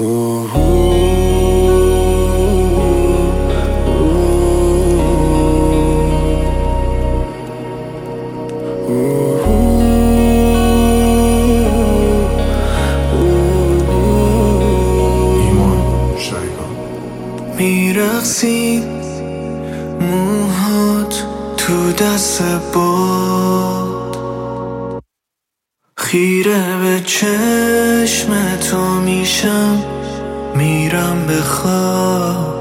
میرقصی موهات تو دست باد، خیره به چشم تو میشم، میرم به خواب.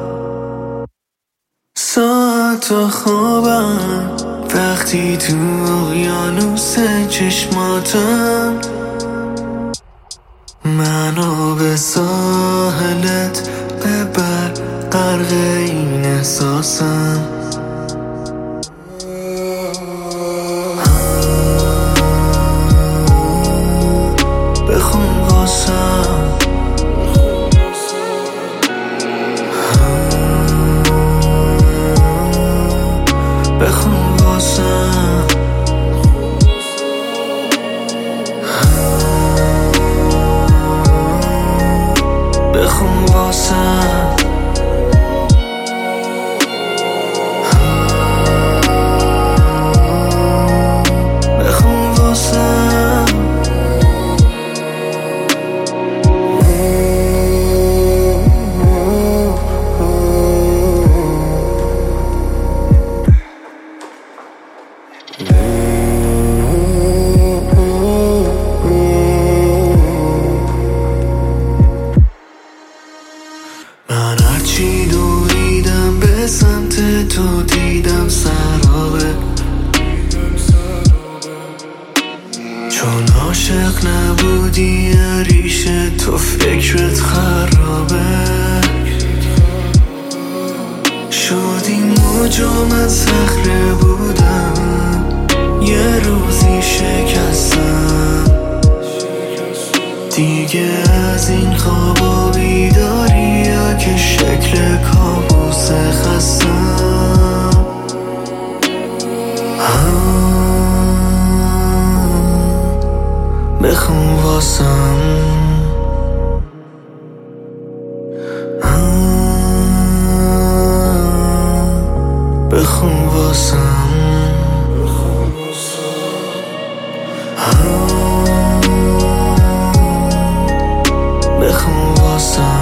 ساعت و خوابم وقتی تو اقیانوس چشماتم، منو به ساحلت ببر، غرق این احساسم. بخون واسم، بخون واسم، بخون واسم. من هرچی دویدم به سمت تو دیدم سرابه، چون عاشق نبودی ریشه تو فکرت خرابه. شدی موج و من صخره بودم، یه روزی شکستم. دیگه از این خواب و بیداری یا که شکل کابوس خستم. بخون واسم، بخون واسم، بخون واسم.